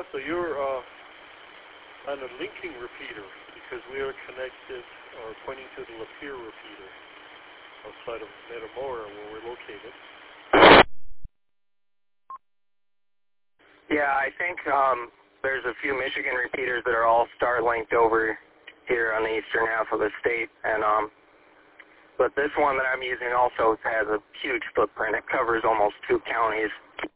so you're on a linking repeater because we are connected or pointing to the Lapeer repeater outside of Metamora where we're located. Yeah, I think there's a few Michigan repeaters that are all star-linked over here on the eastern half of the state, and but this one that I'm using also has a huge footprint. It covers almost 2 counties.